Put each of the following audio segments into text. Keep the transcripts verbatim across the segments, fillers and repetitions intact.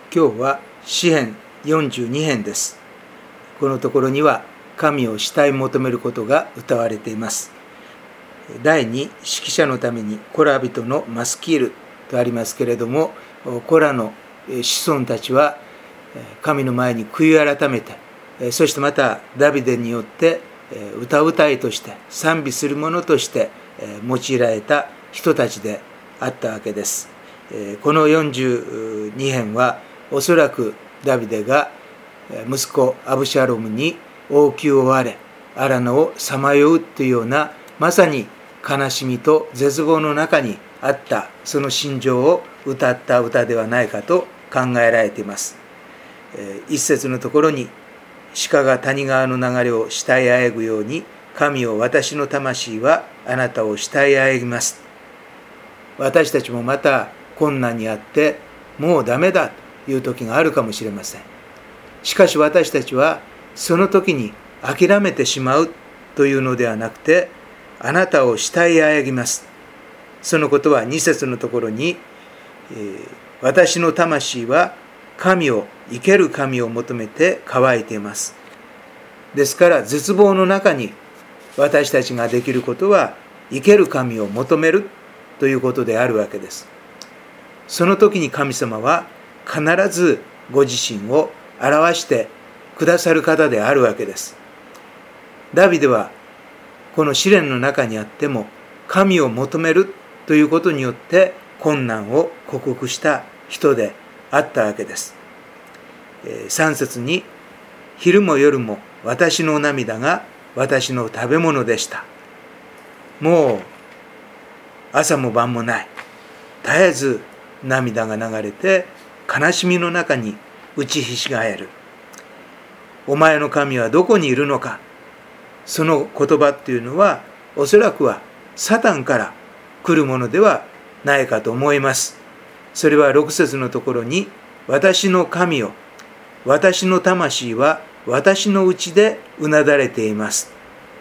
今日は詩編よんじゅうに編です。このところには神を慕い求めることが歌われています。第二、指揮者のためにコラ人のマスキールとありますけれども、コラの子孫たちは神の前に悔い改めて、そしてまたダビデによって歌うたいとして賛美する者として用いられた人たちであったわけです。このよんじゅうに編はおそらくダビデが息子アブシャロムに王宮を追われ荒野をさまようというようなまさに悲しみと絶望の中にあったその心情を歌った歌ではないかと考えられています。一節のところに鹿が谷川の流れを慕いあえぐように神を私の魂はあなたを慕いあえぎます。私たちもまた困難にあってもうダメだという時があるかもしれません。しかし私たちはその時に諦めてしまうというのではなくて、あなたを慕いあえぎます。そのことはに節のところに、えー、私の魂は神を生ける神を求めて乾いています。ですから絶望の中に私たちができることは生ける神を求めるということであるわけです。その時に神様は必ずご自身を表してくださる方であるわけです。ダビデはこの試練の中にあっても神を求めるということによって困難を克服した人であったわけです。さん節に昼も夜も私の涙が私の食べ物でした。もう朝も晩もない。絶えず涙が流れて悲しみの中に打ちひしがえる。お前の神はどこにいるのか。その言葉っていうのはおそらくはサタンから来るものではないかと思います。それはろく節のところに私の神よ、私の魂は私のうちでうなだれています。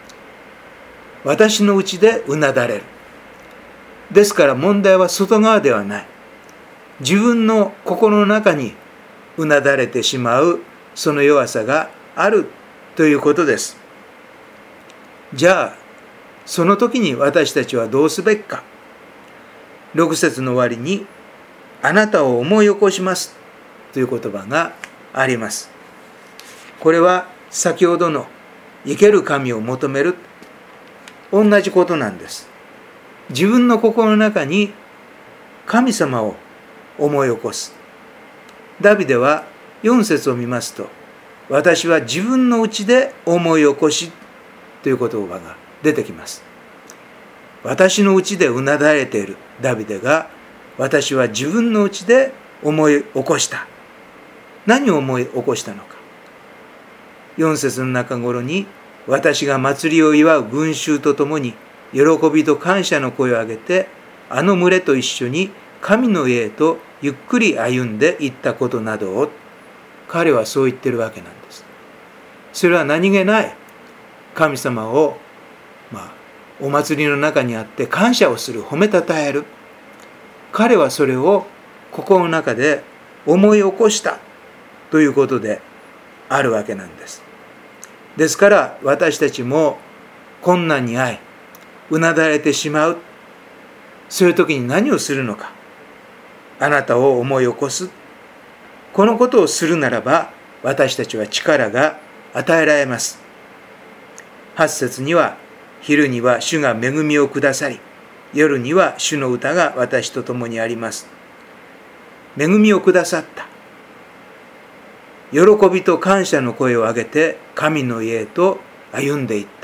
私のうちでうなだれる。ですから問題は外側ではない。自分の心の中にうなだれてしまうその弱さがあるということです。じゃあその時に私たちはどうすべきか。ろく節の終わりにあなたを思い起こしますという言葉があります。これは先ほどの生ける神を求める同じことなんです。自分の心の中に神様を思い起こす。ダビデはよん節を見ますと、私は自分のうちで思い起こしという言葉が出てきます。私のうちでうなだれているダビデが、私は自分のうちで思い起こした。何を思い起こしたのか。よん節の中頃に、私が祭りを祝う群衆とともに、喜びと感謝の声を上げて、あの群れと一緒に神の家へとゆっくり歩んでいったことなどを、彼はそう言ってるわけなんです。それは何気ない神様を、まあ、お祭りの中にあって感謝をする、褒めたたえる。彼はそれを心の中で思い起こしたということであるわけなんです。ですから私たちも困難に遭いうなだれてしまう。そういう時に何をするのか。あなたを思い起こす。このことをするならば私たちは力が与えられます。はち節には昼には主が恵みをくださり、夜には主の歌が私と共にあります。恵みをくださった。喜びと感謝の声を上げて神の家へと歩んでいった。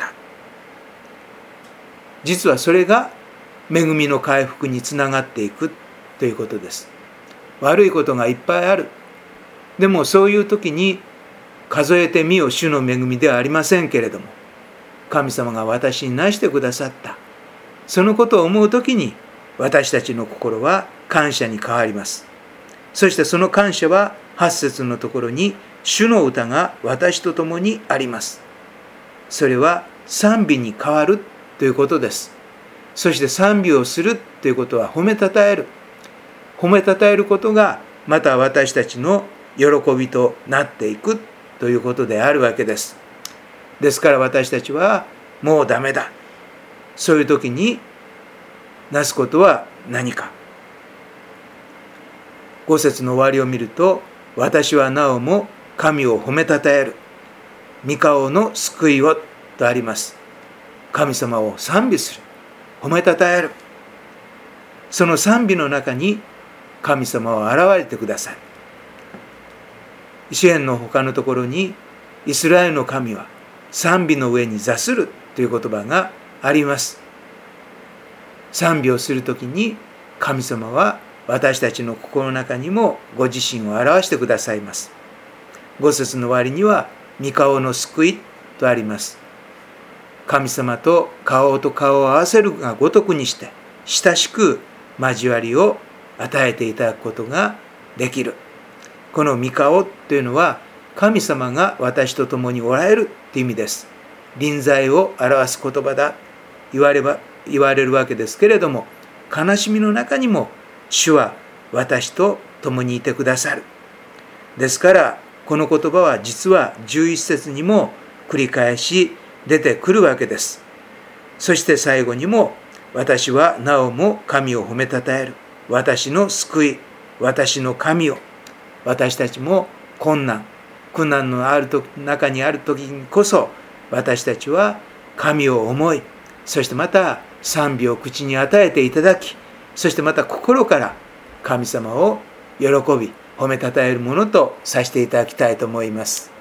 実はそれが恵みの回復につながっていくということです。悪いことがいっぱいある。でもそういう時に数えてみよ主の恵みではありませんけれども、神様が私になしてくださった。そのことを思う時に私たちの心は感謝に変わります。そしてその感謝ははち節のところに主の歌が私と共にあります。それは賛美に変わるということです。そして賛美をするということは褒めたたえる。褒めたたえることがまた私たちの喜びとなっていくということであるわけです。ですから私たちはもうダメだ、そういう時になすことは何か。ご節の終わりを見ると、私はなおも神を褒めたたえる、御顔の救いをとあります。神様を賛美する、褒めたたえる。その賛美の中に神様は現れてくださる。詩篇の他のところに、イスラエルの神は賛美の上に座するという言葉があります。賛美をするときに神様は私たちの心の中にもご自身を表してくださいます。ご節の終わりには、御顔の救いとあります。神様と顔と顔を合わせるがごとくにして、親しく交わりを与えていただくことができる。この御顔というのは、神様が私と共におられるという意味です。臨在を表す言葉だ言われば言われるわけですけれども、悲しみの中にも主は私と共にいてくださる。ですからこの言葉は実はじゅういち節にも繰り返し出てくるわけです。そして最後にも、私はなおも神を褒めたたえる、私の救い、私の神を。私たちも困難苦難のあると中にある時にこそ、私たちは神を思い、そしてまた賛美を口に与えていただき、そしてまた心から神様を喜び褒めたたえるものとさせていただきたいと思います。